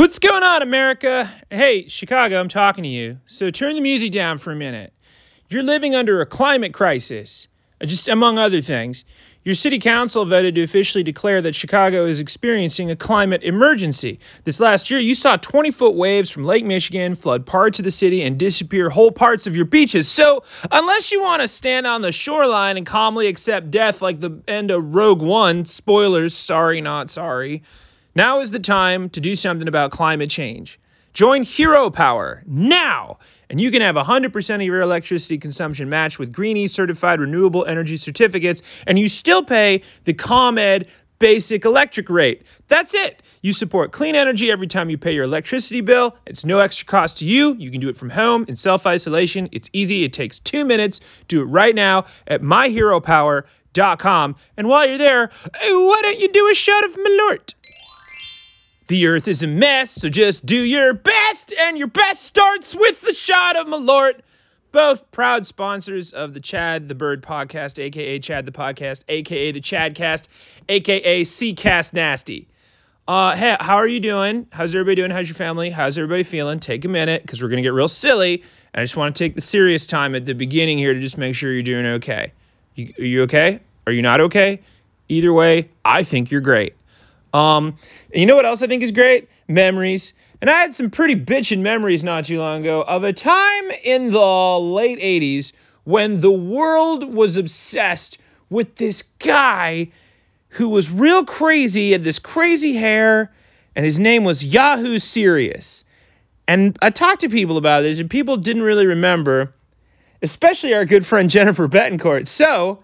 What's going on, America? Hey, Chicago, I'm talking to you. So turn the music down for a minute. You're living under a climate crisis, just among other things. Your city council voted to officially declare that Chicago is experiencing a climate emergency. This last year, you saw 20-foot waves from Lake Michigan flood parts of the city and disappear whole parts of your beaches. So, unless you want to stand on the shoreline and calmly accept death like the end of Rogue One, spoilers, sorry, not sorry, now is the time to do something about climate change. Join Hero Power now, and you can have 100% of your electricity consumption matched with Greenie certified renewable energy certificates, and you still pay the ComEd basic electric rate. That's it. You support clean energy every time you pay your electricity bill. It's no extra cost to you. You can do it from home in self-isolation. It's easy. It takes 2 minutes. Do it right now at myheropower.com. And while you're there, why don't you do a shot of Malort? The earth is a mess, so just do your best, and your best starts with the shot of Malort. Both proud sponsors of the Chad the Bird podcast, a.k.a. Chad the Podcast, a.k.a. the Chadcast, a.k.a. Seacast Nasty. Hey, how are you doing? How's everybody doing? How's your family? How's everybody feeling? Take a minute, because we're going to get real silly, and I just want to take the serious time at the beginning here to just make sure you're doing okay. Are you okay? Are you not okay? Either way, I think you're great. And you know what else I think is great? Memories. And I had some pretty bitchin' memories not too long ago of a time in the late 80s when the world was obsessed with this guy who was real crazy, had this crazy hair, and his name was Yahoo Serious. And I talked to people about this, and people didn't really remember, especially our good friend Jennifer Betancourt. So,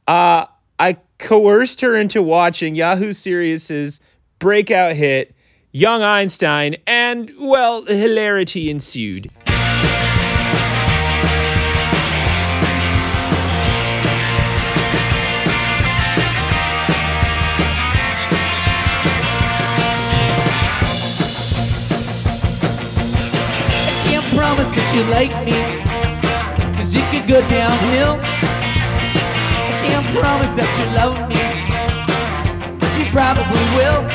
I coerced her into watching Yahoo Serious's breakout hit, Young Einstein, and, well, hilarity ensued. I can't promise that you like me, 'cause it could go downhill. I can't promise that you love me, but you probably will.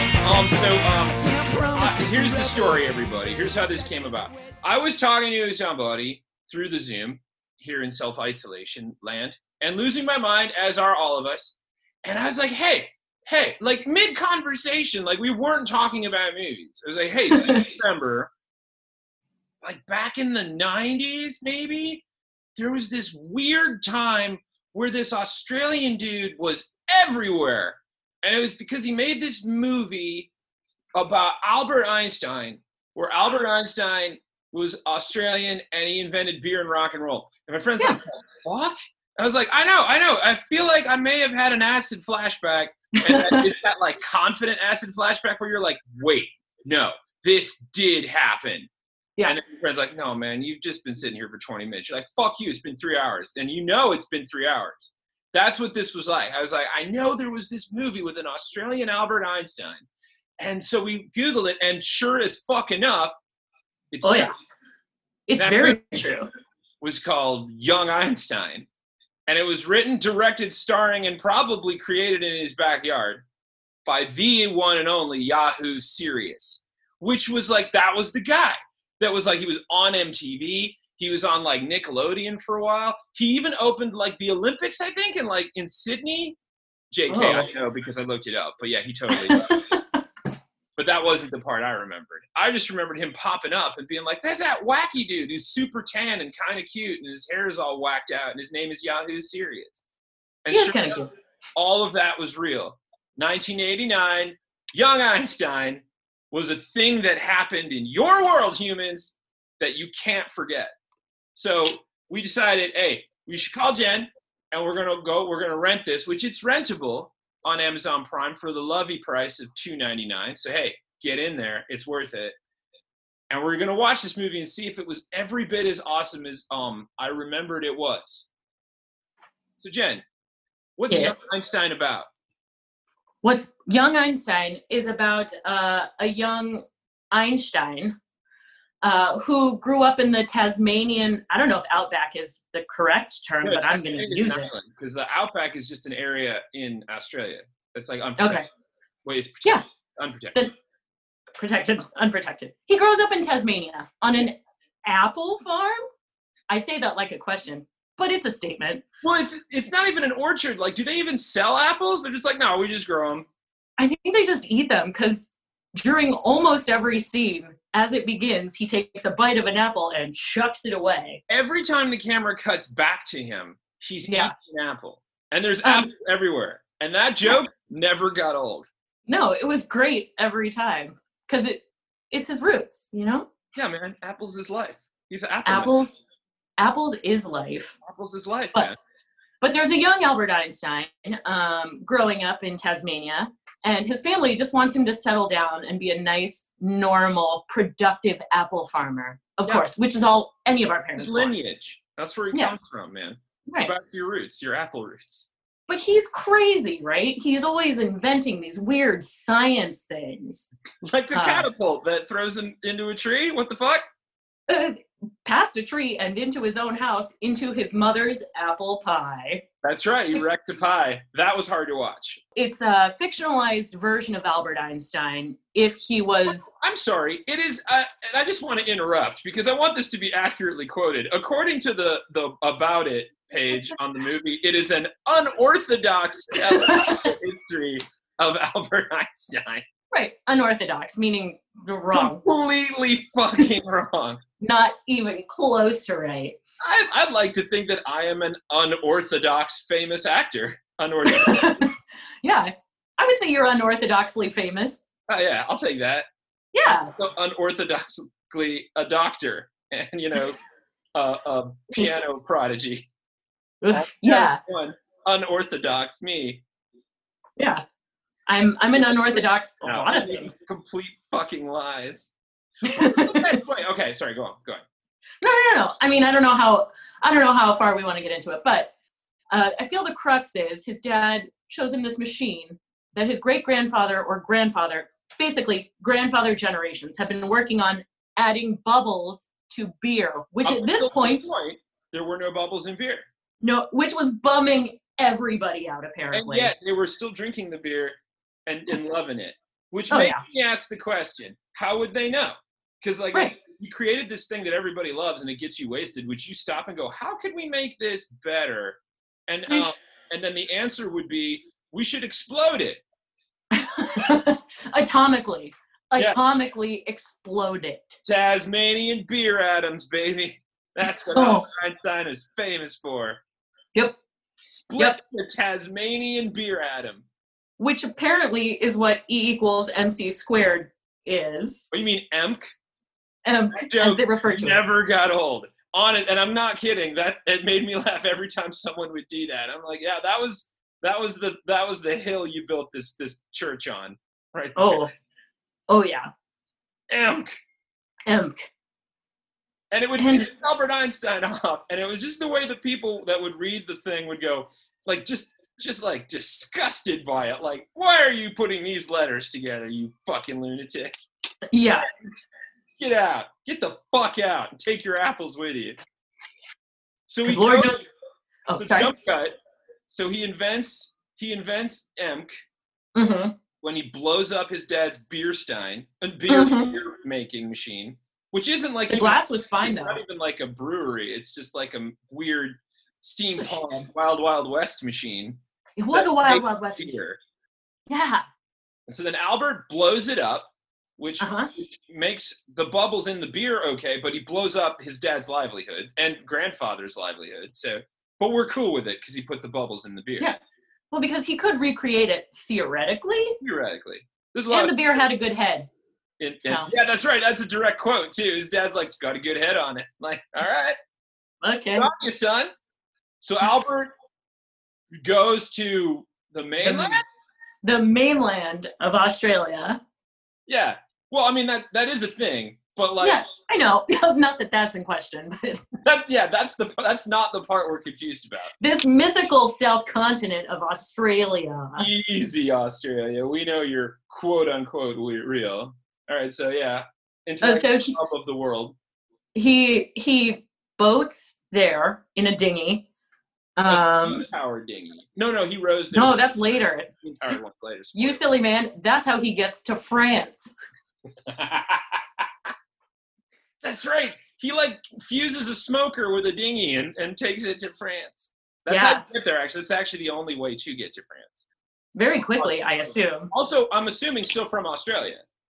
Here's the story, everybody. Here's how this came about. I was talking to somebody through the Zoom here in self-isolation land and losing my mind, as are all of us. And I was like, hey, like mid-conversation, like we weren't talking about movies. I was like, hey, do you remember, like back in the 90s, maybe, there was this weird time where this Australian dude was everywhere. And it was because he made this movie about Albert Einstein, where Albert Einstein was Australian and he invented beer and rock and roll. And my friend's like, fuck? I was like, I know. I feel like I may have had an acid flashback. And it's that like confident acid flashback where you're like, wait, no, this did happen. Yeah. And then your friend's like, no, man, you've just been sitting here for 20 minutes. You're like, fuck you, it's been 3 hours. And you know it's been 3 hours. That's what this was like. I was like, I know there was this movie with an Australian Albert Einstein. And so we Googled it, and sure as fuck enough, it's true. Yeah. It's very true. Was called Young Einstein. And it was written, directed, starring, and probably created in his backyard by the one and only Yahoo Serious, which was like, that was the guy. That was like, he was on MTV. He was on like Nickelodeon for a while. He even opened like the Olympics, I think, in Sydney. JK, I know because I looked it up. But yeah, he totally did. But that wasn't the part I remembered. I just remembered him popping up and being like, there's that wacky dude who's super tan and kind of cute and his hair is all whacked out and his name is Yahoo Serious. And He is kind of cute. All of that was real. 1989, Young Einstein was a thing that happened in your world, humans, that you can't forget. So we decided, hey, we should call Jen and we're going to rent this, which it's rentable on Amazon Prime for the lovely price of $2.99. So, hey, get in there. It's worth it. And we're going to watch this movie and see if it was every bit as awesome as I remembered it was. So, Jen, what's Young Einstein about? What Young Einstein is about a young Einstein who grew up in the Tasmanian, I don't know if outback is the correct term, but I'm going to use it. Because the outback is just an area in Australia that's like unprotected. Okay. Wait, it's protected. Yeah. Unprotected. unprotected. He grows up in Tasmania on an apple farm. I say that like a question, but it's a statement. Well, it's not even an orchard. Like, do they even sell apples? They're just like, no, we just grow them. I think they just eat them because during almost every scene, as it begins, he takes a bite of an apple and chucks it away. Every time the camera cuts back to him, he's eating an apple. And there's apples everywhere. And that joke never got old. No, it was great every time because it's his roots, you know? Yeah, man. Apples is life. He's an apple. Apples is life. Apples is life, man. But there's a young Albert Einstein growing up in Tasmania, and his family just wants him to settle down and be a nice, normal, productive apple farmer, of course, which is all any of our parents want. Lineage. That's where he comes from, man. Right. Go back to your roots, your apple roots. But he's crazy, right? He's always inventing these weird science things. Like the catapult that throws him into a tree? What the fuck? Past a tree and into his own house, into his mother's apple pie. That's right, he wrecked a pie. That was hard to watch. It's a fictionalized version of Albert Einstein if he was... I'm sorry, it is, and I just want to interrupt because I want this to be accurately quoted. According to the About It page on the movie, it is an unorthodox history of Albert Einstein. Right, unorthodox, meaning wrong. Completely fucking wrong. Not even close to right. I'd like to think that I am an unorthodox famous actor. Unorthodox. Yeah, I would say you're unorthodoxly famous. Oh yeah, I'll take that. Yeah. So unorthodoxly a doctor and, you know, a piano prodigy. Yeah. One unorthodox me. Yeah. I'm an unorthodox a lot of things. Complete fucking lies. Okay, sorry, go on. No. I mean, I don't know how far we want to get into it, but I feel the crux is his dad shows him this machine that his great-grandfather or grandfather, basically grandfather generations, have been working on adding bubbles to beer, which at this point, there were no bubbles in beer. No, which was bumming everybody out, apparently. And yet they were still drinking the beer and loving it, which makes me ask the question, how would they know? Because, like, if you created this thing that everybody loves and it gets you wasted, would you stop and go, how could we make this better? And then the answer would be, we should explode it. Atomically explode it. Tasmanian beer atoms, baby. That's what Einstein is famous for. Yep. Split the Tasmanian beer atom. Which apparently is what E = MC squared is. What do you mean, EMC? EMC, as they refer to it. Never got old. On it, and I'm not kidding. It made me laugh every time someone would do that. I'm like, yeah, that was the hill you built this church on, right there. Oh yeah. EMC. EMC. And it would piss Albert Einstein off, and it was just the way the people that would read the thing would go, like, just like disgusted by it. Like, why are you putting these letters together, you fucking lunatic? Yeah. Get out. Get the fuck out and take your apples with you. So he goes, jump cut. So he invents EMC when he blows up his dad's beer stein, a beer making machine, which isn't like the glass was fine though. Not even like a brewery. It's just like a weird steampunk Wild West machine. It was a Wild West beer. Yeah. And so then Albert blows it up, which makes the bubbles in the beer okay, but he blows up his dad's livelihood and grandfather's livelihood. So, but we're cool with it because he put the bubbles in the beer. Yeah. Well, because he could recreate it theoretically. There's a lot. And the beer had a good head. Yeah, that's right. That's a direct quote too. His dad's like, "It's got a good head on it." I'm like, all right. Okay. Good on you, son. So Albert goes to the mainland? The mainland of Australia. Yeah. Well, I mean, that is a thing, but like... Yeah, I know. Not that that's in question, but... that's not the part we're confused about. This mythical south continent of Australia. Easy, Australia. We know you're quote-unquote real. All right, so yeah. Into the top of the world. He boats there in a dinghy. Power dinghy. No, he rows there. No, that's later. Powered ones later. You silly man. That's how he gets to France. That's right. He like fuses a smoker with a dinghy and takes it to France. That's how Yeah. you get there, actually. It's actually the only way to get to France. Very quickly, I assume. Also, I'm assuming still from Australia.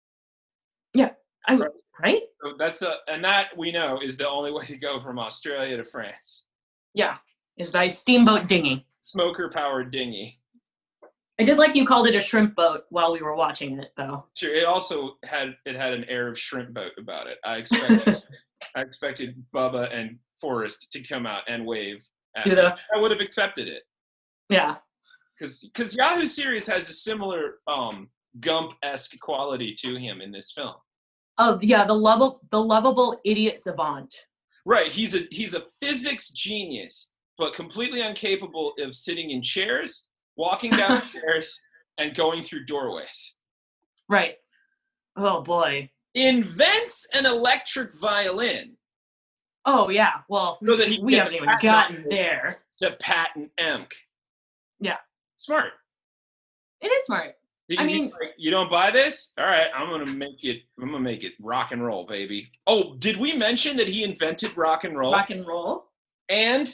Right? So and that we know is the only way to go from Australia to France. Yeah. Is by steamboat dinghy. Smoker powered dinghy. I did like you called it a shrimp boat while we were watching it, though. Sure. It also had an air of shrimp boat about it. I expected Bubba and Forrest to come out and wave at me. I would have accepted it. Yeah. Because Yahoo Serious has a similar Gump-esque quality to him in this film. Oh yeah, the lovable idiot savant. Right. He's a physics genius, but completely incapable of sitting in chairs, walking downstairs, and going through doorways. Right. Oh boy. Invents an electric violin. Oh yeah. Well, So that we haven't even gotten there. To patent EMC. Yeah. Smart. It is smart. I mean, like, you don't buy this? All right, I'm gonna make it rock and roll, baby. Oh, did we mention that he invented rock and roll? Rock and roll. And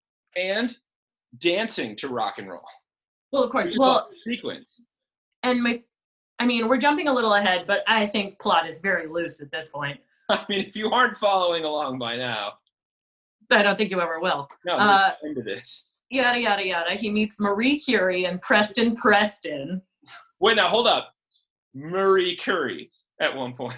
dancing to rock and roll. Well, of course. Well, sequence. And we're jumping a little ahead, but I think plot is very loose at this point. I mean, if you aren't following along by now, I don't think you ever will. No, just into this. Yada yada yada. He meets Marie Curie and Preston Preston. Wait, now hold up. Marie Curie at one point.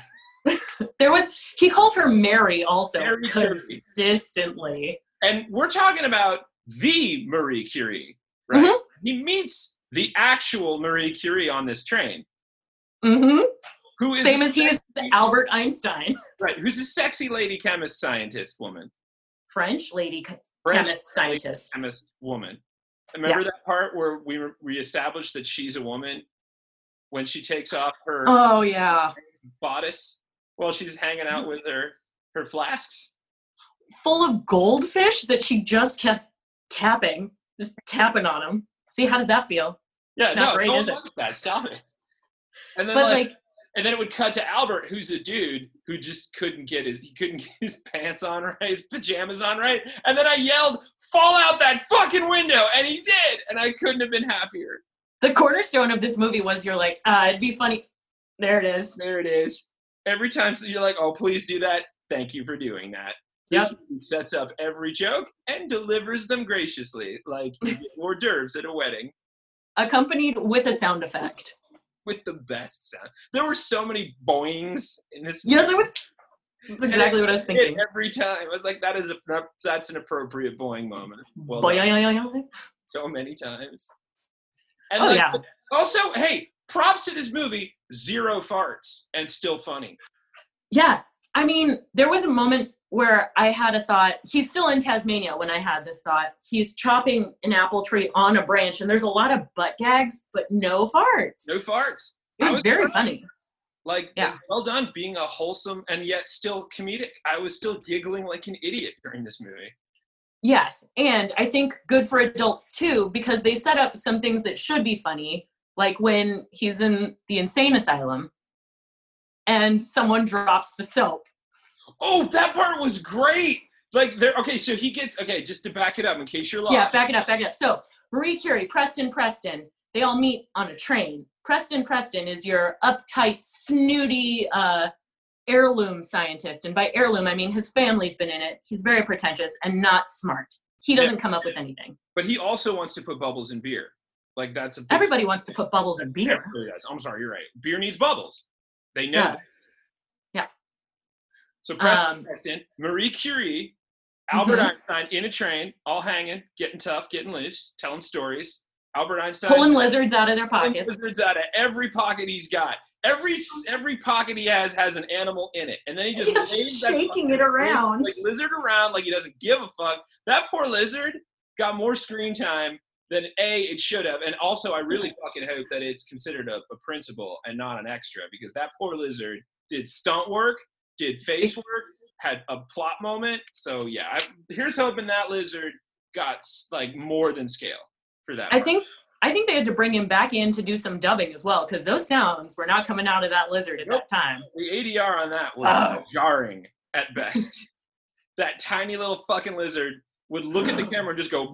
He calls her Mary also Mary consistently. And we're talking about the Marie Curie, right? Mm-hmm. He meets the actual Marie Curie on this train. Mm-hmm. Who is same as he is Albert Einstein. Right, who's a sexy lady chemist scientist woman. Chemist scientist. Chemist woman. Remember that part where we established that she's a woman when she takes off her bodice while she's hanging out with her flasks? Full of goldfish that she just kept tapping on them. See, how does that feel? Yeah, no, don't like that. Stop it. And then and then it would cut to Albert, who's a dude who just couldn't get his pants on right, his pajamas on right. And then I yelled, "Fall out that fucking window!" And he did, and I couldn't have been happier. The cornerstone of this movie was you're like, it'd be funny. There it is. There it is. Every time you're like, "Oh, please do that." Thank you for doing that. This movie sets up every joke and delivers them graciously, like hors d'oeuvres at a wedding. Accompanied with a sound effect. With the best sound. There were so many boings in this movie. Yes, it was. That's exactly what I was thinking. Every time. I was like, that's an appropriate boing moment. Well, so many times. And also, hey, props to this movie, 0 farts and still funny. Yeah. I mean, there was a moment where I had a thought. He's still in Tasmania when I had this thought. He's chopping an apple tree on a branch, and there's a lot of butt gags, but no farts. No farts. It was very funny. Like, well done being a wholesome and yet still comedic. I was still giggling like an idiot during this movie. Yes, and I think good for adults too, because they set up some things that should be funny, like when he's in the insane asylum and someone drops the soap. Oh, that part was great. Like, so he gets, just to back it up in case you're lost. Yeah, back it up. So, Marie Curie, Preston, they all meet on a train. Preston is your uptight, snooty heirloom scientist. And by heirloom, I mean his family's been in it. He's very pretentious and not smart. He doesn't come up with anything. But he also wants to put bubbles in beer. Like, that's everybody wants to put bubbles in beer. I'm sorry, you're right. Beer needs bubbles. They know that. Yeah. So Preston, Marie Curie, Albert Einstein in a train, all hanging, getting tough, getting loose, telling stories. Albert Einstein pulling lizards out of their pockets. Lizards out of every pocket he's got. Every pocket he has an animal in it, and then he just waves shaking it around, like lizard around, like he doesn't give a fuck. That poor lizard got more screen time than it should have, and also I really fucking hope that it's considered a principal and not an extra, because that poor lizard did stunt work, did face work, had a plot moment. So yeah, here's hoping that lizard got like more than scale for that. I think I think they had to bring him back in to do some dubbing as well, because those sounds were not coming out of that lizard at that time. The ADR on that was jarring at best. That tiny little fucking lizard would look at the camera and just go,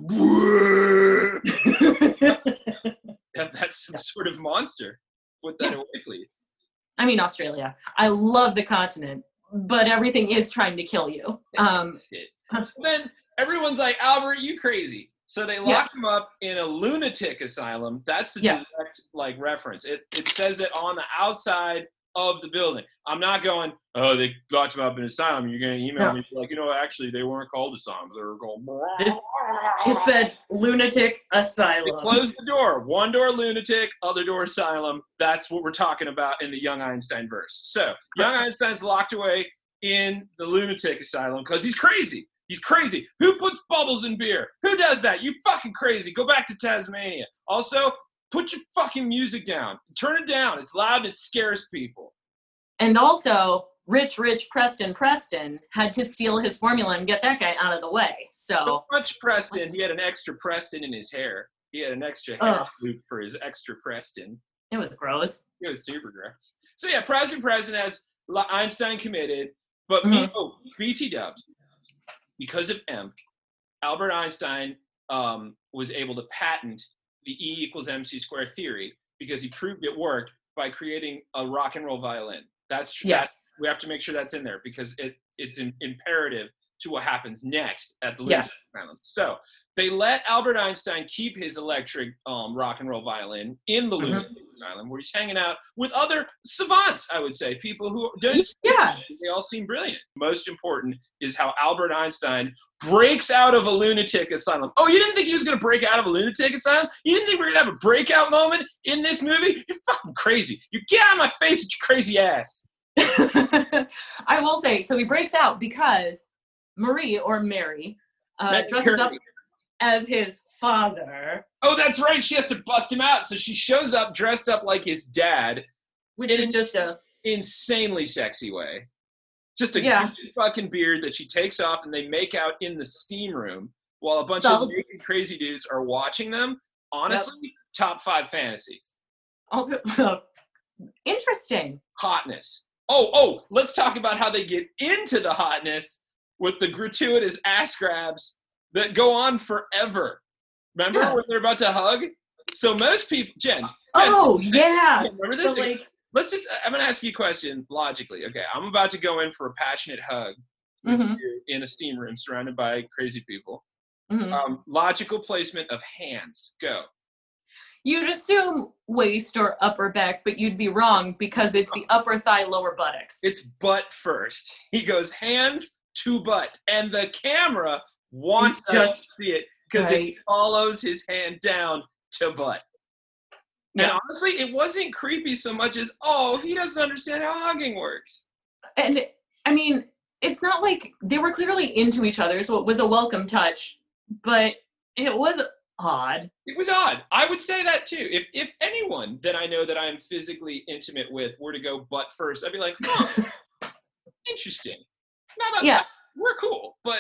that's some sort of monster. Put that away, please. I mean, Australia. I love the continent, but everything is trying to kill you. So then everyone's like, Albert, you crazy. So they lock him up in a lunatic asylum. That's a direct reference. It says it on the outside of the building. I'm not going, oh, they locked him up in an asylum. You're going to email me like, actually, they weren't called asylums. They were called. It said lunatic asylum. They closed the door. One door lunatic, other door asylum. That's what we're talking about in the Young Einstein verse. So Young Einstein's locked away in the lunatic asylum because he's crazy. He's crazy. Who puts bubbles in beer? Who does that? You fucking crazy. Go back to Tasmania. Also, put your fucking music down. Turn it down. It's loud and it scares people. And also, rich Preston had to steal his formula and get that guy out of the way. So much Preston. He had an extra Preston in his hair. He had an extra hair loop for his extra Preston. It was gross. It was super gross. So yeah, Preston has Einstein committed, but BT dubbed. Because of EMC, Albert Einstein was able to patent the E=mc² theory because he proved it worked by creating a rock and roll violin. That's true. Yes. We have to make sure that's in there because it's imperative to what happens next at the lunatic asylum. So they let Albert Einstein keep his electric rock and roll violin in the lunatic asylum, where he's hanging out with other savants, I would say, people who don't. They all seem brilliant. Most important is how Albert Einstein breaks out of a lunatic asylum. Oh, you didn't think he was going to break out of a lunatic asylum? You didn't think we were going to have a breakout moment in this movie? You're fucking crazy. You get out of my face with your crazy ass. I will say, so he breaks out because Mary dresses up as his father. Oh, that's right. She has to bust him out. So she shows up dressed up like his dad. Which is just a insanely sexy way. Just a fucking beard that she takes off and they make out in the steam room while a bunch of naked crazy dudes are watching them. Honestly, top 5 fantasies. Also, interesting. Hotness. Oh, let's talk about how they get into the hotness with the gratuitous ass grabs that go on forever. Remember when they're about to hug? So most people, Jen. Remember this? I'm going to ask you a question logically. Okay, I'm about to go in for a passionate hug with you in a steam room surrounded by crazy people. Logical placement of hands. Go. You'd assume waist or upper back, but you'd be wrong because it's the upper thigh, lower buttocks. It's butt first. He goes hands to butt. And the camera wants us to see it because it follows his hand down to butt. And honestly, it wasn't creepy so much as, he doesn't understand how hugging works. And I mean, it's not like they were clearly into each other, so it was a welcome touch, but it was odd. It was odd. I would say that too. If anyone that I know that I'm physically intimate with were to go butt first, I'd be like, interesting. We're cool, but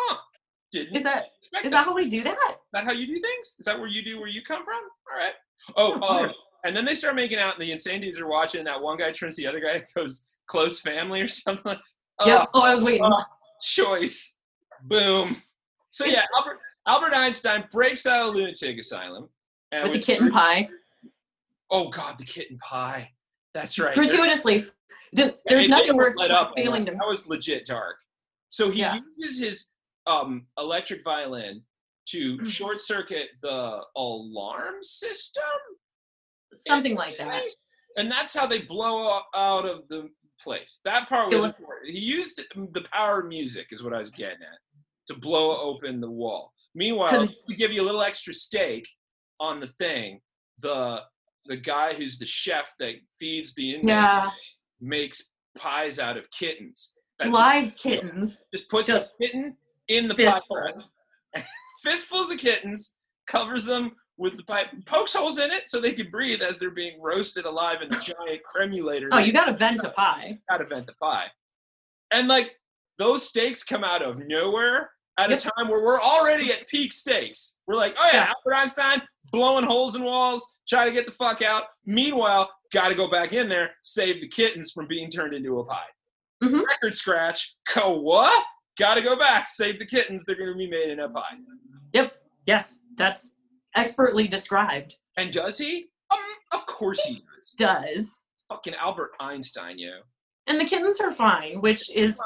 Is that how we do that? Is that how you do things? Is that where you come from? All right. And then they start making out and the insane dudes are watching and that one guy turns to the other guy and goes, close family or something. I was waiting. Choice. Boom. So Albert Einstein breaks out of a lunatic asylum. With the kitten pie. Oh, God, the kitten pie. That's right. Gratuitously. There's nothing worse than feeling them. That was legit dark. So he uses his electric violin to short circuit the alarm system? Something like that. And that's how they blow out of the place. That part was important. He used the power of music is what I was getting at to blow open the wall. Meanwhile, to give you a little extra stake on the thing, the guy who's the chef that feeds the Indians makes pies out of kittens. That's live kittens. Just puts a kitten in the pie press. Fistfuls of kittens, covers them with the pipe, pokes holes in it so they can breathe as they're being roasted alive in a giant cremulator. Oh, you gotta vent a pie. Gotta vent the pie. And those steaks come out of nowhere. at a time where we're already at peak stakes. We're like, oh yeah, Albert Einstein blowing holes in walls, try to get the fuck out. Meanwhile, got to go back in there, save the kittens from being turned into a pie. Mm-hmm. Record scratch. What? Got to go back, save the kittens. They're going to be made in a pie. Yep. Yes, that's expertly described. And does he? Of course he does. Does. Fucking Albert Einstein, yo. And the kittens are fine, which is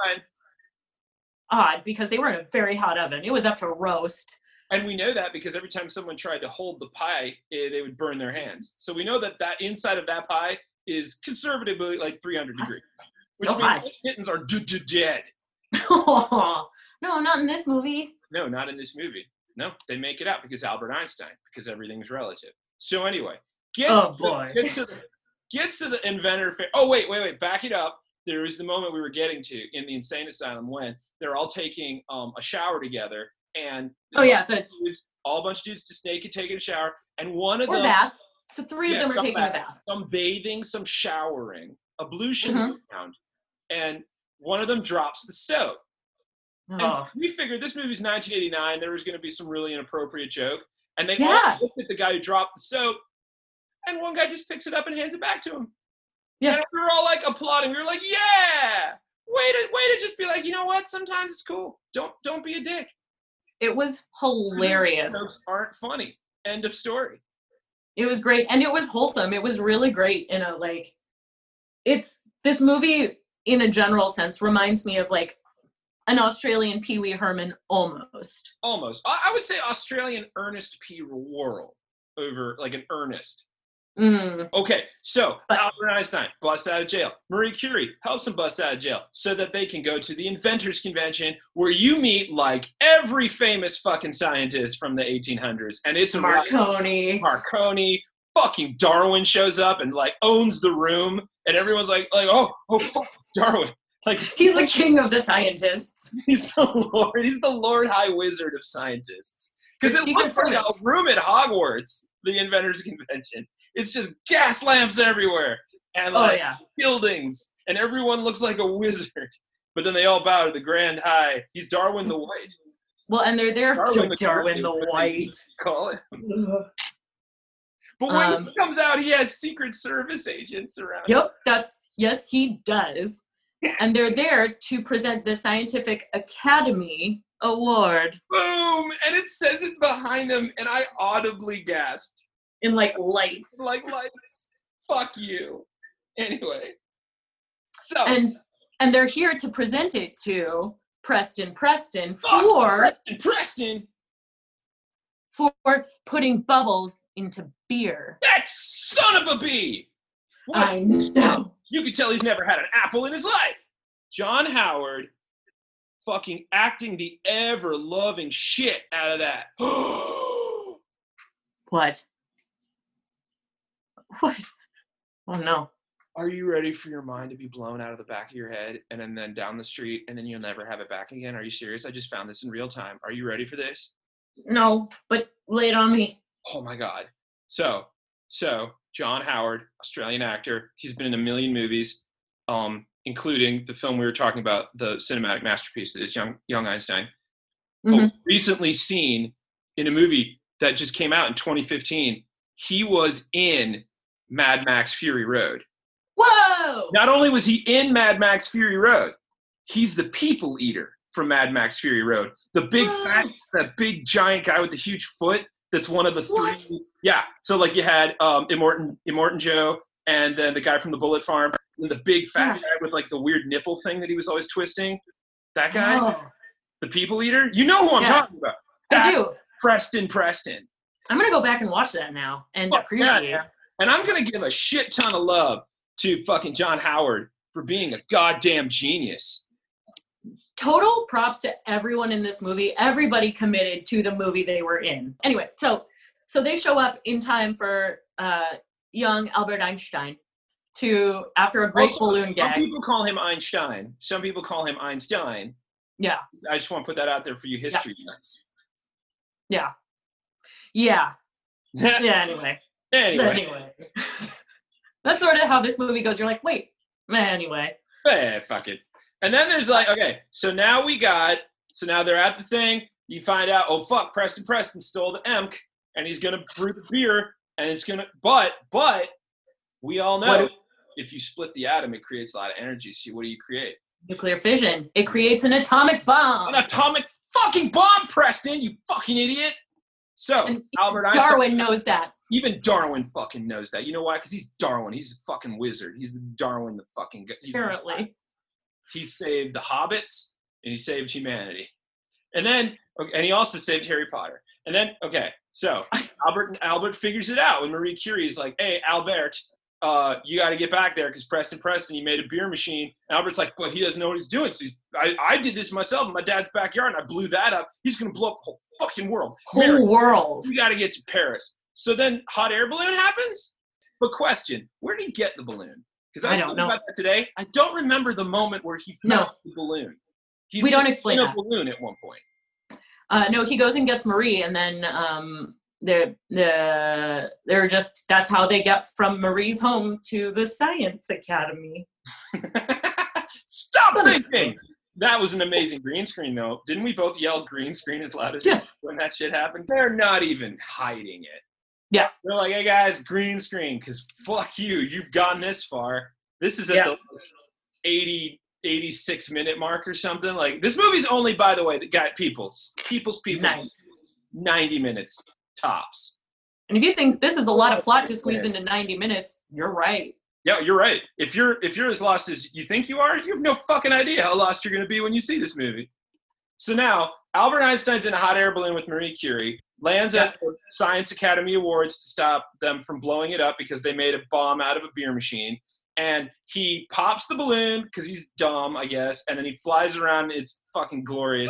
odd because they were in a very hot oven. It was up to roast. And we know that because every time someone tried to hold the pie, they would burn their hands. So we know that inside of that pie is conservatively like 300 degrees. Which means the kittens are dead. No, not in this movie. No, not in this movie. No, they make it out because Albert Einstein, because everything's relative. So anyway, gets to the inventor. Oh, wait. Back it up. There was the moment we were getting to in the insane asylum when they're all taking a shower together. And all a bunch of dudes just naked taking a shower. And one of them. bath. So three of them are taking a bath. Some bathing, some ablutions around. And one of them drops the soap. And we figured this movie's 1989. There was going to be some really inappropriate joke. And they all looked at the guy who dropped the soap. And one guy just picks it up and hands it back to him. Yeah. And we were all like applauding. We were like, yeah! Way to just be like, you know what? Sometimes it's cool. Don't be a dick. It was hilarious. Jokes aren't funny. End of story. It was great. And it was wholesome. It was really great in a this movie in a general sense reminds me of like an Australian Pee Wee Herman almost. Almost. I would say Australian Ernest P. Worrell over like an Ernest. Okay, so Albert Einstein busts out of jail. Marie Curie helps him bust out of jail so that they can go to the Inventors Convention where you meet like every famous fucking scientist from the 1800s. And it's Marconi. Fucking Darwin shows up and like owns the room. And everyone's like oh fuck, it's Darwin. Like he's the king of the scientists. He's the Lord High Wizard of scientists. Because it looks like a room at Hogwarts, the Inventors Convention. It's just gas lamps everywhere and buildings, and everyone looks like a wizard. But then they all bow to the Grand High. He's Darwin the White. Well, and they're there for Darwin the White. Call it. But when he comes out, he has Secret Service agents around. Yep, yes, he does. And they're there to present the Scientific Academy Award. Boom! And it says it behind him, and I audibly gasped. In like lights. Fuck you. Anyway. So. And they're here to present it to Preston Preston. For putting bubbles into beer. That son of a bee! What? I know. You could tell he's never had an apple in his life. John Howard fucking acting the ever-loving shit out of that. What? What? Oh, no. Are you ready for your mind to be blown out of the back of your head and then down the street and then you'll never have it back again? Are you serious? I just found this in real time. Are you ready for this? No, but lay it on me. Oh, my God. So John Howard, Australian actor. He's been in a million movies, including the film we were talking about, the cinematic masterpiece that is Young Einstein. Mm-hmm. Recently seen in a movie that just came out in 2015. He was in Mad Max Fury Road. Whoa! Not only was he in Mad Max Fury Road, he's the people eater from Mad Max Fury Road. The big that big giant guy with the huge foot that's one of the three. Yeah, so like you had Immortan Joe, and then the guy from the Bullet Farm, and the big fat guy with like the weird nipple thing that he was always twisting. That guy, the people eater. You know who I'm talking about. I do. Preston. I'm going to go back and watch that now and appreciate it. And I'm going to give a shit ton of love to fucking John Howard for being a goddamn genius. Total props to everyone in this movie. Everybody committed to the movie they were in. Anyway, so they show up in time for young Albert Einstein after a great balloon gag. Some people call him Einstein. Some people call him Einstein. Yeah. I just want to put that out there for you history nuts. Yeah. Yeah. Anyway. That's sort of how this movie goes. You're like, wait, anyway. Fuck it. And then there's like, okay, so now we got So now they're at the thing. You find out, oh fuck, Preston stole the Emk, and he's gonna brew the beer, and it's gonna. But we all know if you split the atom, it creates a lot of energy. So what do you create? Nuclear fission. It creates an atomic bomb. An atomic fucking bomb, Preston. You fucking idiot. So And Albert Einstein. Darwin knows that. Even Darwin fucking knows that. You know why? Because he's Darwin. He's a fucking wizard. He's the Darwin, the fucking. Apparently. He saved the hobbits and he saved humanity. And then, and he also saved Harry Potter. And then, okay, so Albert figures it out when Marie Curie is like, hey, Albert, you got to get back there because Preston, he made a beer machine. And Albert's like, but he doesn't know what he's doing. So I did this myself in my dad's backyard and I blew that up. He's going to blow up the whole fucking world. Whole world. We got to get to Paris. So then hot air balloon happens. But question, where did he get the balloon? Because I was thinking about that today. I don't remember the moment where he found the balloon. We don't explain a that. balloon at one point. No, he goes and gets Marie, and then they're just, that's how they get from Marie's home to the Science Academy. Stop thinking! That was an amazing green screen, though. Didn't we both yell green screen as loud as when that shit happened? They're not even hiding it. Yeah. They're like, hey guys, green screen, because fuck you, you've gotten this far. This is at the 86-minute mark or something. Like, this movie's only, by the way, the guy, people's 90 minutes tops. And if you think this is a lot of plot to squeeze into 90 minutes, you're right. Yeah, you're right. If you're as lost as you think you are, you have no fucking idea how lost you're going to be when you see this movie. So now, Albert Einstein's in a hot air balloon with Marie Curie, lands at the Science Academy Awards to stop them from blowing it up because they made a bomb out of a beer machine. And he pops the balloon because he's dumb, I guess, and then he flies around. It's fucking glorious.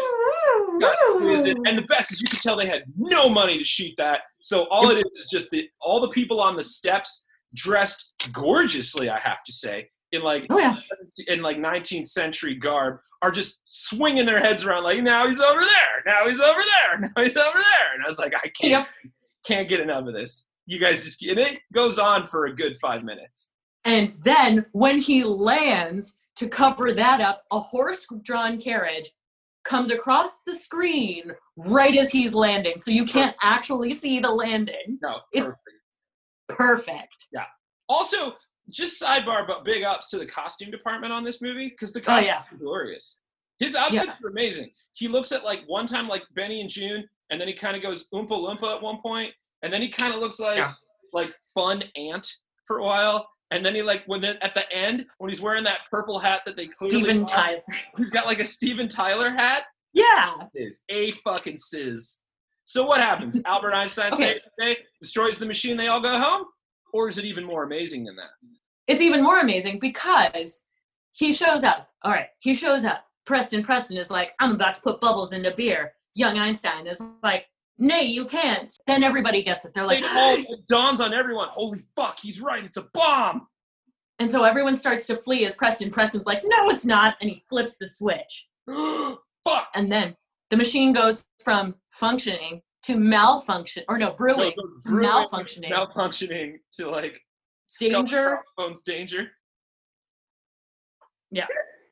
And the best is you can tell they had no money to shoot that. So all it is just all the people on the steps dressed gorgeously, I have to say, in like 19th century garb, are just swinging their heads around like, now he's over there, now he's over there, now he's over there. And I was like, I can't get enough of this. You guys just, and it goes on for a good 5 minutes. And then when he lands, to cover that up, a horse-drawn carriage comes across the screen right as he's landing. So you can't actually see the landing. No, it's perfect. Yeah. Also, just sidebar, but big ups to the costume department on this movie, because the costumes are glorious. His outfits are amazing. He looks at like one time like Benny and June, and then he kind of goes Oompa Loompa at one point, and then he kind of looks like Fun Ant for a while. And then he at the end, when he's wearing that purple hat that they clearly Steven Tyler. He's got like a Steven Tyler hat. Yeah. Is a fucking sizz. So what happens? Albert Einstein destroys the machine, they all go home? Or is it even more amazing than that? It's even more amazing because he shows up. All right, he shows up. Preston is like, I'm about to put bubbles into beer. Young Einstein is like, nay, you can't. Then everybody gets it. They're like, it dawns on everyone. Holy fuck, he's right. It's a bomb. And so everyone starts to flee as Preston's like, no, it's not. And he flips the switch. Fuck. And then the machine goes from functioning to malfunction, or no, brewing to malfunctioning. Malfunctioning to like danger. Phone's danger. Yeah.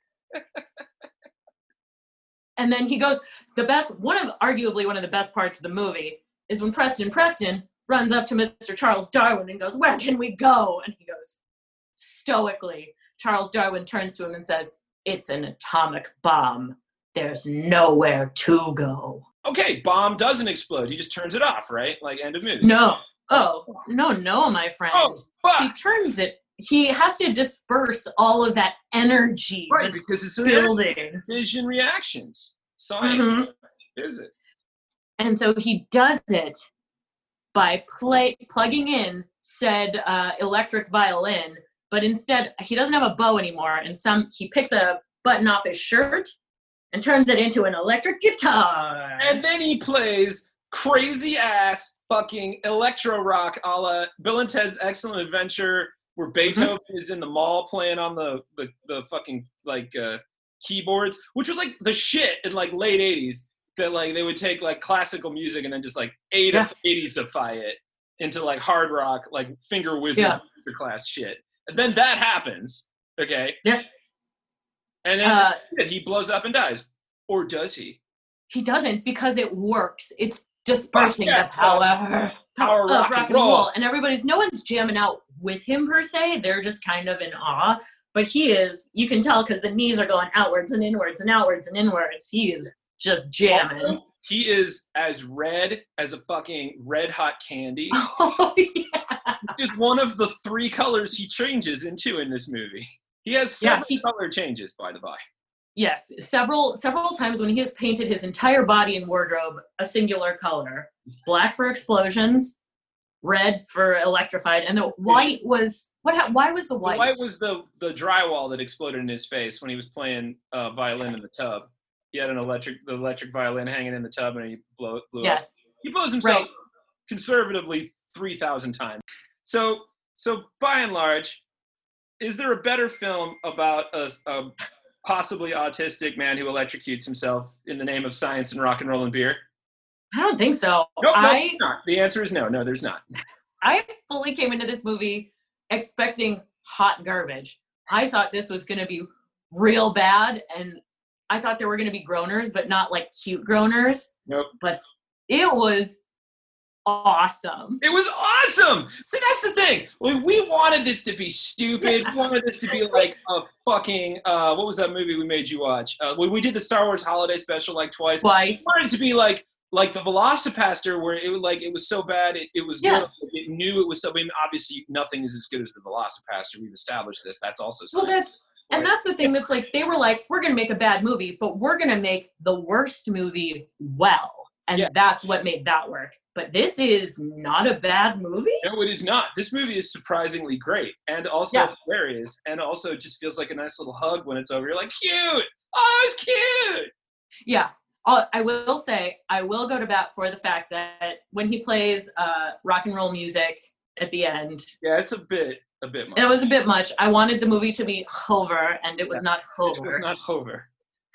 And then he goes, arguably one of the best parts of the movie is when Preston runs up to Mr. Charles Darwin and goes, where can we go? And he goes, stoically, Charles Darwin turns to him and says, it's an atomic bomb. There's nowhere to go. Okay, bomb doesn't explode. He just turns it off, right? Like end of movie. No. Oh, no, my friend. Oh, fuck. He turns it. He has to disperse all of that energy. Right, because it's building. Fission reactions. Science. Physics. And so he does it by plugging in said electric violin, but instead he doesn't have a bow anymore, and he picks a button off his shirt and turns it into an electric guitar. And then he plays crazy ass fucking electro rock a la Bill and Ted's Excellent Adventure, where Beethoven is in the mall playing on the fucking like keyboards, which was like the shit in like late 80s, that like they would take like classical music and then just like 80s-ify it into like hard rock, like finger wizard masterclass shit. And then that happens, okay? Yeah. And then he blows up and dies. Or does he? He doesn't, because it works. It's dispersing Yeah, the power power of rock and roll. And no one's jamming out with him per se. They're just kind of in awe. But he is, you can tell because the knees are going outwards and inwards and outwards and inwards. He is just jamming. He is as red as a fucking red hot candy. Oh, yeah. Just one of the 3 colors he changes into in this movie. He has several color changes, by the by. Yes, several times when he has painted his entire body and wardrobe a singular color. Black for explosions, red for electrified, and the white was why was the white? The white was the drywall that exploded in his face when he was playing violin in the tub. He had the electric violin hanging in the tub, and he blew up. He blows himself conservatively 3,000 times. So by and large, is there a better film about a possibly autistic man who electrocutes himself in the name of science and rock and roll and beer? I don't think so. Nope, there's not. The answer is no. No, there's not. I fully came into this movie expecting hot garbage. I thought this was going to be real bad, and I thought there were going to be groaners, but not like cute groaners. Nope. But it was awesome. It was awesome. See, that's the thing. We wanted this to be stupid. We wanted this to be like a fucking what was that movie we made you watch? We did the Star Wars holiday special like twice. We wanted it to be like the Velocipaster, where it was so bad it was good. It knew it was so bad. Obviously, nothing is as good as the Velocipaster. We've established this. That's also science. And that's the thing that's like, they were like, we're going to make a bad movie, but we're going to make the worst movie well. And that's what made that work. But this is not a bad movie. No, it is not. This movie is surprisingly great and also hilarious, and also just feels like a nice little hug when it's over. You're like, cute. Oh, that was cute. Yeah. I will say, I will go to bat for the fact that when he plays rock and roll music at the end. Yeah, it's a bit much. It was a bit much. I wanted the movie to be Hover, and it was not Hover. It was not Hover.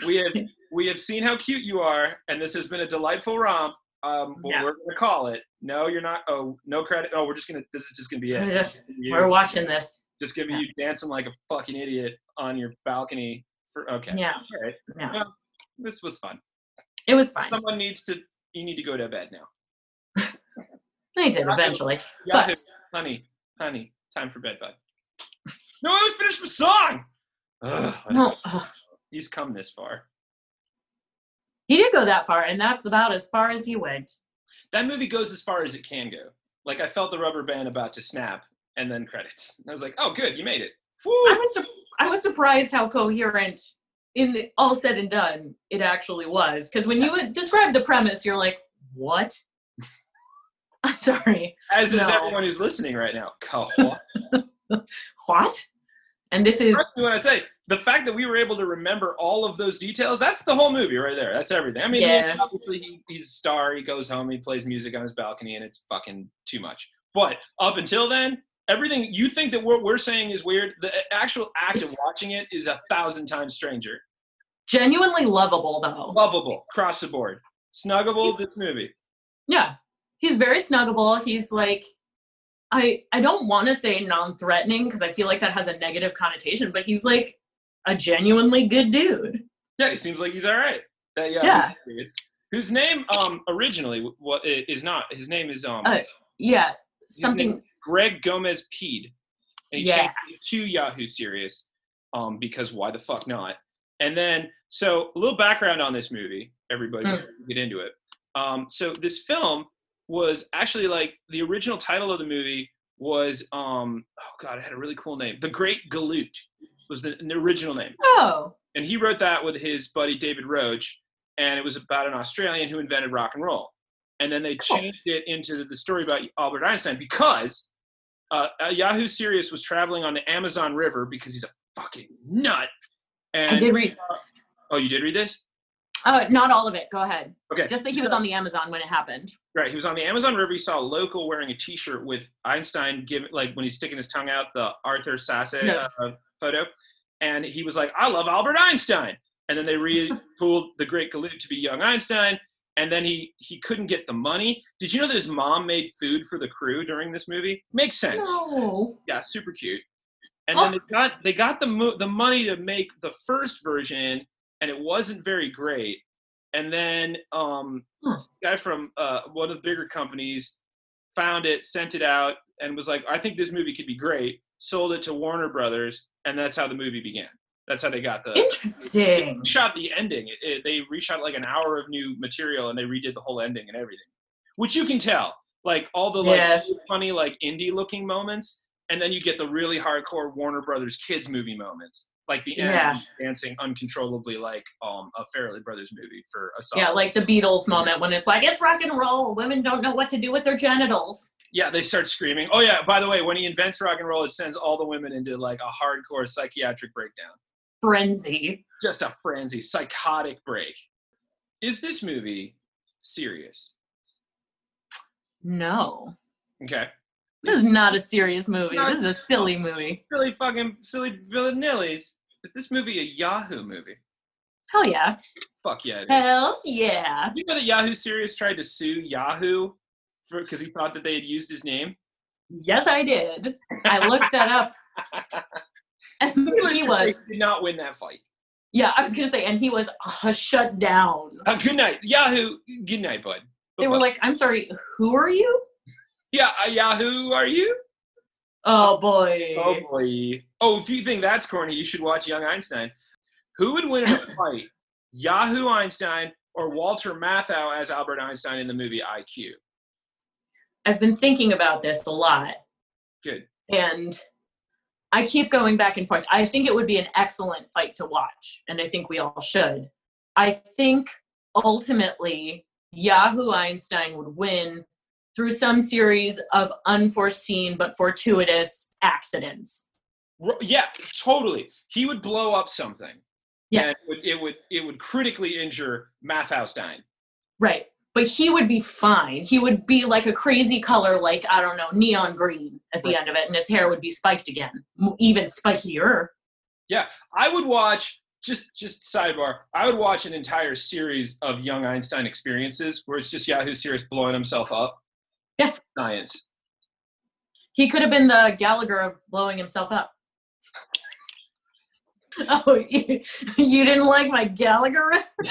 We have seen how cute you are, and this has been a delightful romp. But we're gonna call it. No, you're not. Oh, no credit. Oh, this is just gonna be it. We're watching this. Just gonna be you dancing like a fucking idiot on your balcony. Okay. Yeah. All right. Yeah. Well, this was fun. It was fine. You need to go to bed now. I did eventually. But honey, time for bed, bud. No, I haven't finished my song. He's come this far. He did go that far, and that's about as far as he went. That movie goes as far as it can go. Like, I felt the rubber band about to snap, and then credits. And I was like, oh, good, you made it. Woo! I was surprised how coherent, all said and done, it actually was. Because when you described the premise, you're like, what? I'm sorry. As is everyone who's listening right now. What? What? And this is... Trust me when I say, the fact that we were able to remember all of those details, that's the whole movie right there. That's everything. I mean, obviously he's a star. He goes home, he plays music on his balcony, and it's fucking too much. But up until then, everything you think that what we're saying is weird, the actual act of watching it is 1,000 times stranger. Genuinely lovable, though. Lovable, across the board. Snuggable, this movie. Yeah. He's very snuggable. He's like... I don't want to say non-threatening because I feel like that has a negative connotation, but he's like a genuinely good dude. Yeah, he seems like he's all right. Whose name originally is not. His name is something Greg Gomez Pede. And he changed it to Yahoo Serious because why the fuck not? And then so a little background on this movie, everybody, before we get into it. So this film was actually like the original title of the movie was it had a really cool name. The Great Galoot was the original name. Oh. And he wrote that with his buddy David Roach, and it was about an Australian who invented rock and roll. And then they changed it into the story about Albert Einstein because Yahoo Serious was traveling on the Amazon River because he's a fucking nut. And I did read. Oh, you did read this? Not all of it. Go ahead. Okay. Just that he was on the Amazon when it happened. Right. He was on the Amazon River. He saw a local wearing a T-shirt with Einstein when he's sticking his tongue out, the Arthur Sasse photo. And he was like, I love Albert Einstein. And then they retooled The Great Galoot to be Young Einstein. And then he couldn't get the money. Did you know that his mom made food for the crew during this movie? Makes sense. No. Yeah, super cute. And then they got the money to make the first version. and it wasn't very great. And then this guy from one of the bigger companies found it, sent it out, and was like, I think this movie could be great. Sold it to Warner Brothers, and that's how the movie began. That's how they got the... Interesting. They shot the ending. They reshot like an hour of new material, and they redid the whole ending and everything. Which you can tell. Like, all the like funny, like, indie-looking moments, and then you get the really hardcore Warner Brothers kids movie moments. Like the end dancing uncontrollably like a Farrelly Brothers movie for a song. Yeah, like the Beatles moment when it's like, it's rock and roll. Women don't know what to do with their genitals. Yeah, they start screaming. Oh yeah, by the way, when he invents rock and roll, it sends all the women into like a hardcore psychiatric breakdown. Frenzy. Just a frenzy, psychotic break. Is this movie serious? No. Okay. This is not a serious movie. This is a silly movie. Silly villanillies. Is this movie a Yahoo movie? Hell yeah. Fuck yeah, it is. Hell yeah. You know that Yahoo Serious tried to sue Yahoo because he thought that they had used his name? Yes, I did. I looked that up. And he was... They did not win that fight. Yeah, I was going to say, and he was shut down. Good night. Yahoo, good night, bud. They were like, I'm sorry, who are you? Yeah, Yahoo, are you? Oh, boy. Oh, boy. Oh, if you think that's corny, you should watch Young Einstein. Who would win in a fight? Yahoo Einstein or Walter Matthau as Albert Einstein in the movie IQ? I've been thinking about this a lot. Good. And I keep going back and forth. I think it would be an excellent fight to watch, and I think we all should. I think ultimately Yahoo Einstein would win through some series of unforeseen but fortuitous accidents. Yeah, totally. He would blow up something. Yeah. And it would critically injure Matthaustein. Right. But he would be fine. He would be like a crazy color, like, I don't know, neon green at the end of it, and his hair would be spiked again, even spikier. Yeah, I would watch, just sidebar, I would watch an entire series of Young Einstein experiences where it's just Yahoo Serious blowing himself up. Yeah. Science. He could have been the Gallagher of blowing himself up. Oh, you didn't like my Gallagher?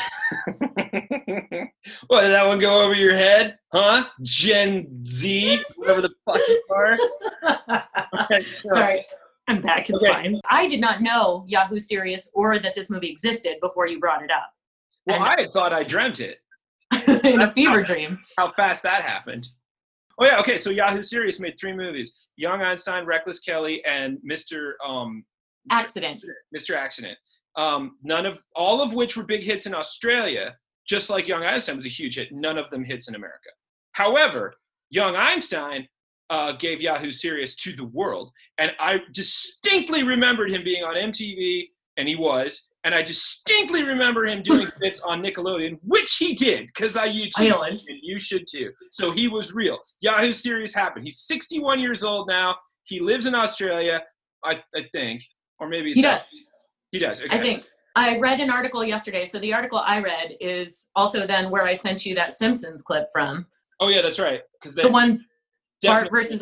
What, did that one go over your head? Huh? Gen Z? Whatever the fuck you are? Okay, sorry. I'm back. It's fine. I did not know Yahoo Serious or that this movie existed before you brought it up. Well, I had thought I dreamt it. In a fever dream. How fast that happened. Oh, yeah, okay, so Yahoo Serious made 3 movies. Young Einstein, Reckless Kelly, and Mr. Accident. Mr. Accident. All of which were big hits in Australia, just like Young Einstein was a huge hit. None of them hits in America. However, Young Einstein gave Yahoo Serious to the world, and I distinctly remembered him being on MTV, and he was, and I distinctly remember him doing bits on Nickelodeon, which he did, because I YouTubed, and you should too. So he was real. Yahoo Serious happened. He's 61 years old now. He lives in Australia, I think. Or maybe he does. He does. Okay. I think. I read an article yesterday. So the article I read is also then where I sent you that Simpsons clip from. Oh yeah, that's right. Because the one Bart versus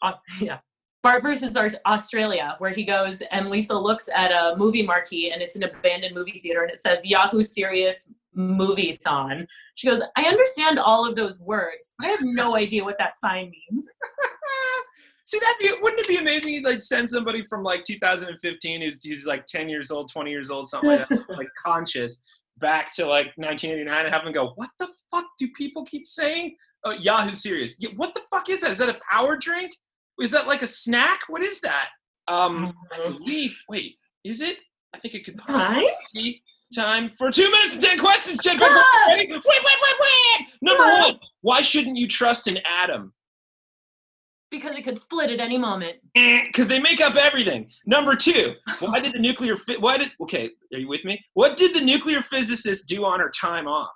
Australia, where he goes and Lisa looks at a movie marquee and it's an abandoned movie theater and it says Yahoo Serious Movie-thon. She goes, I understand all of those words, but I have no idea what that sign means. See, wouldn't it be amazing to like send somebody from like 2015 who's like 10 years old, 20 years old, something like that, like conscious, back to like 1989 and have them go, what the fuck do people keep saying? Yahoo Serious. What the fuck is that? Is that a power drink? Is that like a snack? What is that? I believe, wait, is it? I think it could possibly be time for 2 minutes and 10 questions. Ready? Wait. Number 1, why shouldn't you trust an atom? Because it could split at any moment. Because they make up everything. Number 2, why did the nuclear okay, are you with me? What did the nuclear physicist do on her time off?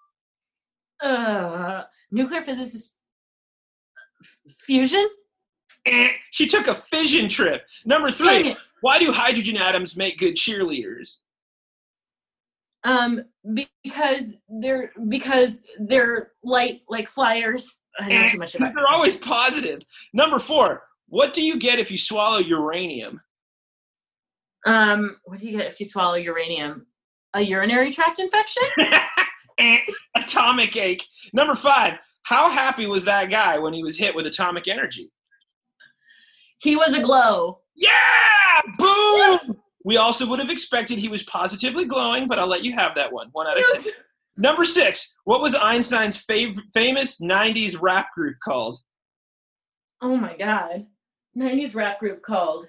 Nuclear physicist fusion? She took a fission trip. Number 3, why do hydrogen atoms make good cheerleaders? Because they're light like flyers. I know too much about it. They're always positive. Number 4, what do you get if you swallow uranium? What do you get if you swallow uranium? A urinary tract infection? Atomic ache. Number 5, how happy was that guy when he was hit with atomic energy? He was aglow. Yeah! Boom! Yes! We also would have expected he was positively glowing, but I'll let you have that one. 1 out of 10. Yes. Number 6, what was Einstein's famous 90s rap group called? Oh my God. 90s rap group called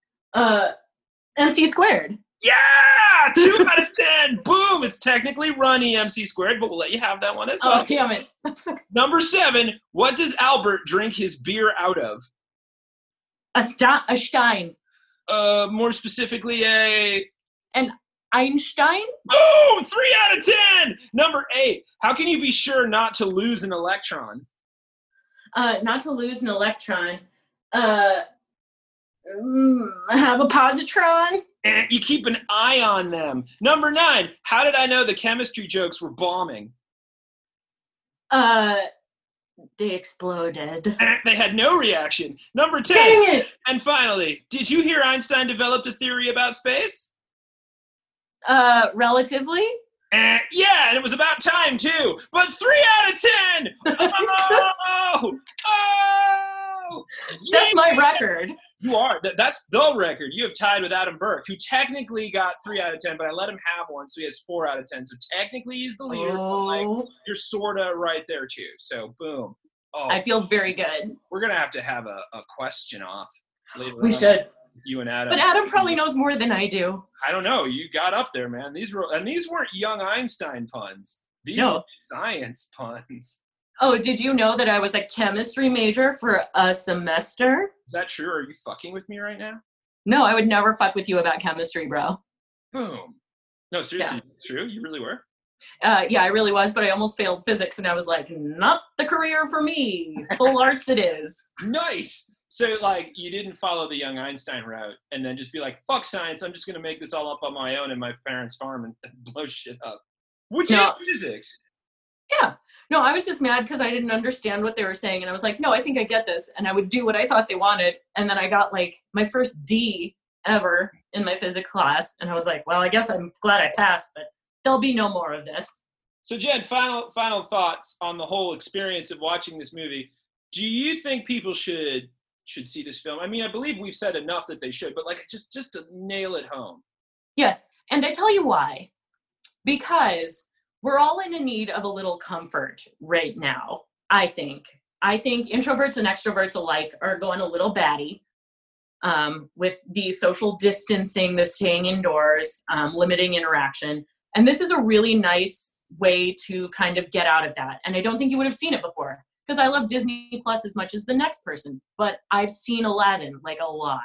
MC Squared. Yeah! 2 out of 10. Boom! It's technically Run EMC Squared, but we'll let you have that one as well. Oh, damn it. That's okay. Number 7, what does Albert drink his beer out of? A Stein. More specifically, An Einstein? Boom! 3 out of 10. Number 8, how can you be sure not to lose an electron? Not to lose an electron. Have a positron. You keep an eye on them. Number 9, how did I know the chemistry jokes were bombing? They exploded. They had no reaction. Number 10. Dang it! And finally, did you hear Einstein developed a theory about space? Relatively? Yeah, and it was about time too. But 3 out of 10. Oh! That's my record. You are. That's the record. You have tied with Adam Burke, who technically got 3 out of 10, but I let him have one, so he has 4 out of 10. So technically he's the leader. Oh. But like, you're sort of right there too. So boom. Oh, I feel very good. we're gonna have to have a question off later. We on. should. You and Adam. But Adam probably knows more than I do. I don't know. You got up there, man. These weren't young Einstein puns. These No. were science puns. Oh, did you know that I was a chemistry major for a semester? Is that true? Are you fucking with me right now? No, I would never fuck with you about chemistry, bro. Boom. No, seriously, Yeah. it's true. You really were. Yeah, I really was, but I almost failed physics, and I was like, not the career for me. Full arts it is. Nice. So, like, you didn't follow the young Einstein route and then just be like, fuck science, I'm just going to make this all up on my own in my parents' farm and blow shit up. Which is physics. Yeah. No, I was just mad because I didn't understand what they were saying, and I was like, no, I think I get this, and I would do what I thought they wanted, and then I got, like, my first D ever in my physics class, and I was like, well, I guess I'm glad I passed, but there'll be no more of this. So, Jen, final thoughts on the whole experience of watching this movie. Do you think people should see this film? I mean, I believe we've said enough that they should, but like just to nail it home. Yes, and I tell you why. Because we're all in a need of a little comfort right now, I think. I think introverts and extroverts alike are going a little batty with the social distancing, the staying indoors, limiting interaction. And this is a really nice way to kind of get out of that. And I don't think you would have seen it before, because I love Disney Plus as much as the next person, but I've seen Aladdin like a lot.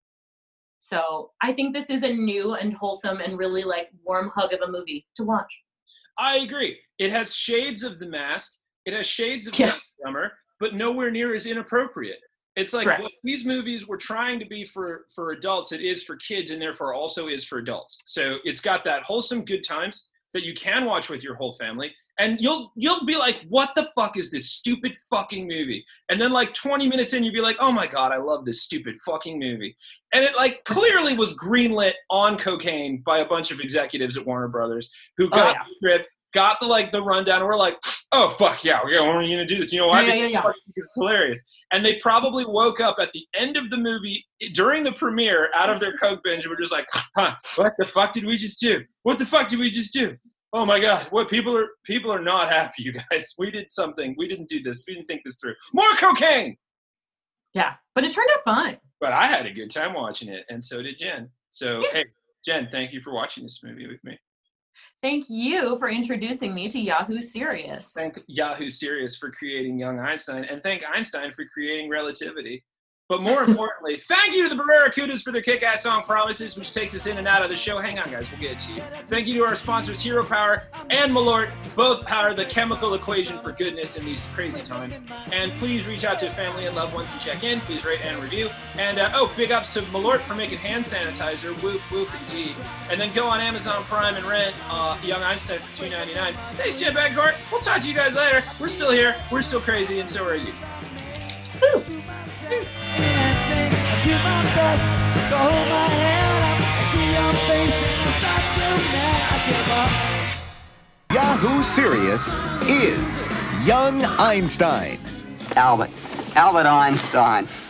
So I think this is a new and wholesome and really like warm hug of a movie to watch. I agree. It has shades of The Mask. It has shades of Midsummer, but nowhere near as inappropriate. It's like what these movies were trying to be for adults, it is for kids, and therefore also is for adults. So it's got that wholesome good times that you can watch with your whole family. And you'll be like, what the fuck is this stupid fucking movie? And then like 20 minutes in, you'll be like, oh my God, I love this stupid fucking movie. And it like clearly was greenlit on cocaine by a bunch of executives at Warner Brothers who got the script, got the rundown, and we're like, oh fuck yeah, when are you gonna do this? You know why? Yeah. It's hilarious. And they probably woke up at the end of the movie during the premiere out of their coke binge and were just like, huh, what the fuck did we just do? What the fuck did we just do? Oh my God, what people are not happy, you guys. We did something. We didn't do this. We didn't think this through. More cocaine! Yeah, but it turned out fine. But I had a good time watching it, and so did Jen. So, hey, Jen, thank you for watching this movie with me. Thank you for introducing me to Yahoo Serious. Thank Yahoo Serious for creating Young Einstein, and thank Einstein for creating relativity. But more importantly, thank you to the Barracudas for their kick-ass song Promises, which takes us in and out of the show. Hang on, guys, we'll get it to you. Thank you to our sponsors, Hero Power and Malort. Both power the chemical equation for goodness in these crazy times. And please reach out to family and loved ones and check in. Please rate and review. And, big ups to Malort for making hand sanitizer. Whoop, whoop, indeed. And then go on Amazon Prime and rent Young Einstein for $2.99. Thanks, Jen Bagcourt. We'll talk to you guys later. We're still here. We're still crazy, and so are you. Woo. I do my best to hold my head up. I see your face and I start to mad. get him up. Yahoo Serious is Young Einstein. Albert Einstein.